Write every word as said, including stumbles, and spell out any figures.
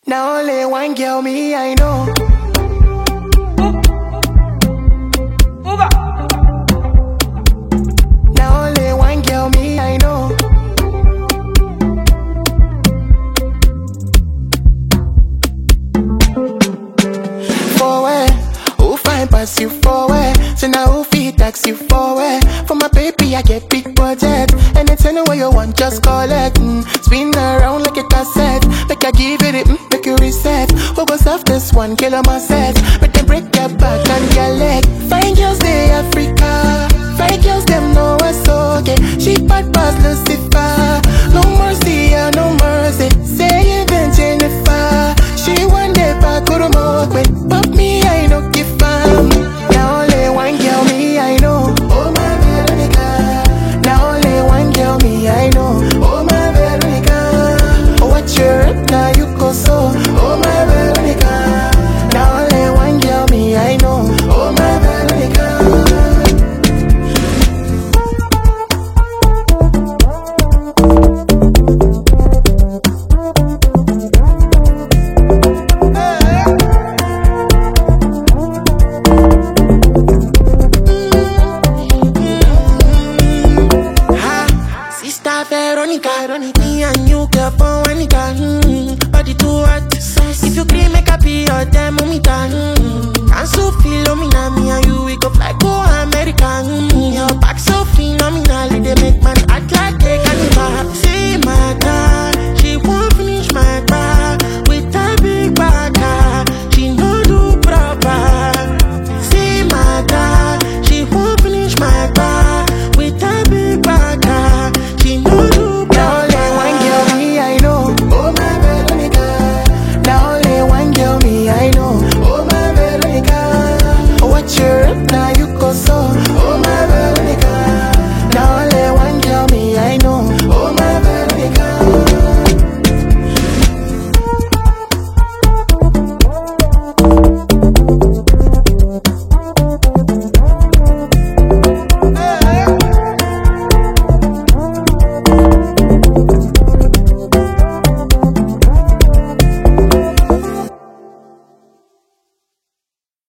Now only one girl me I know. Now only one girl me I know. Forward, who find pass you forward? So now who feed tax you forward? For my baby I get big budget. Anything where you want just call it. mm. Spin around like a cassette. Make I give it, mm, make you reset. Who goes off this one, kill on my set. But they break your back and your leg. Fine girls they Africa. Fine girls them know what's okay. She bad pass Lucifer. No mercy, yeah, no mercy. Say even Jennifer. She one day back go to more with. But me I no give fam. Now only one girl me I know. Oh my Veronica. Now only one girl me I know. Oh my Veronica. Oh what you rap now you go so. Oh my Veronica.